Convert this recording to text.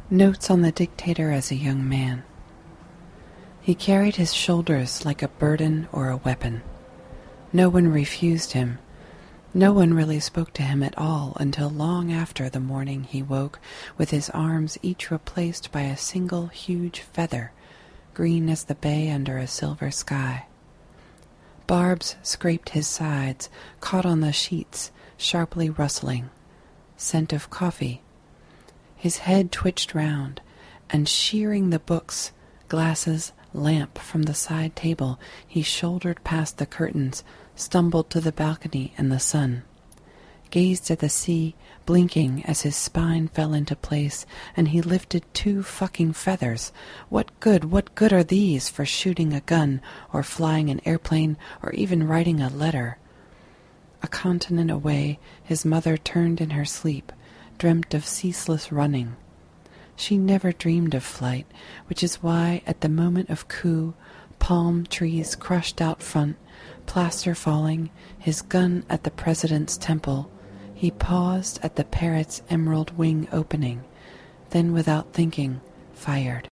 Notes on the dictator as a young man. He carried his shoulders like a burden or a weapon. No one refused him. No one really spoke to him at all until long after the morning he woke with his arms each replaced by a single huge feather, green as the bay under a silver sky. Barbs scraped his sides, caught on the sheets, sharply rustling. Scent of coffee. His head twitched round, and shearing the books, glasses, lamp from the side table, he shouldered past the curtains, stumbled to the balcony and the sun, gazed at the sea, blinking as his spine fell into place, and he lifted 2 fucking feathers. What good are these for shooting a gun, or flying an airplane, or even writing a letter? A continent away, his mother turned in her sleep, dreamt of ceaseless running. She never dreamed of flight, which is why at the moment of coup, palm trees crushed out front, plaster falling, his gun at the president's temple, he paused at the parrot's emerald wing opening, then without thinking, fired.